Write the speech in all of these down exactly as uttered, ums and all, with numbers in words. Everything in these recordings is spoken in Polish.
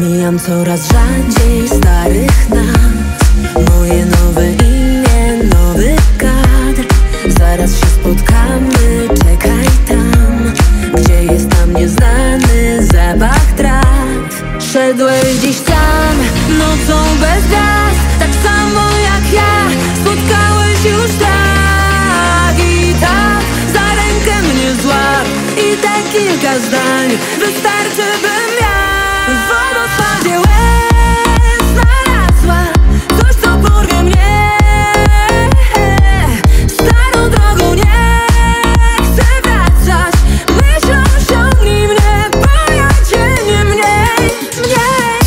Mijam coraz rzadziej starych nas. Moje nowe imię, nowy kadr. Zaraz się spotkamy, czekaj tam, gdzie jest nam nieznany zapach traw. Szedłeś dziś sam, nocą bez gwiazd, tak samo jak ja. Spotkałeś już tak i tak. Za rękę mnie złap i te kilka zdań wystarczy, bym ja w wodospadzie łez znalazła coś, co porwie mnie. Starą drogą nie chcę wracać. Myślą, ciągnij mnie, bo ja cię nie mniej, mniej.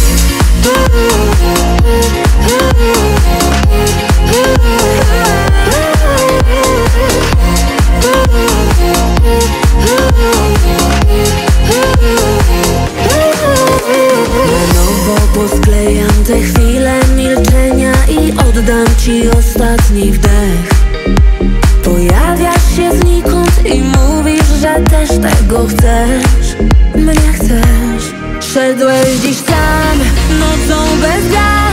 Na nowo posklejam te chwile milczenia i oddam ci ostatni wdech. Pojawiasz się znikąd i mówisz, że też tego chcesz. Mnie chcesz. Szedłeś dziś sam, nocą bez gwiazd.